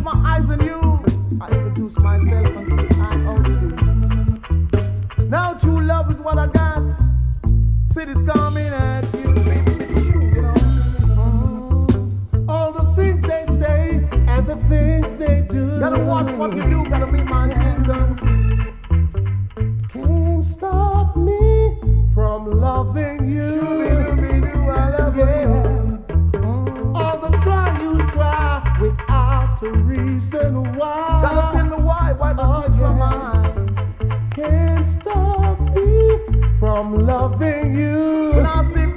my eyes on you, I introduce myself and say, I how do you do. Now true love is what I got. City's coming at you, baby, it's true, you know. All the things they say and the things they do. Gotta watch what you do, gotta be my kingdom. Can't stop me from loving you. I love you. All the try you try without a reason why. Gotta tell me why don't you from mine? Can't stop me from loving you. When I say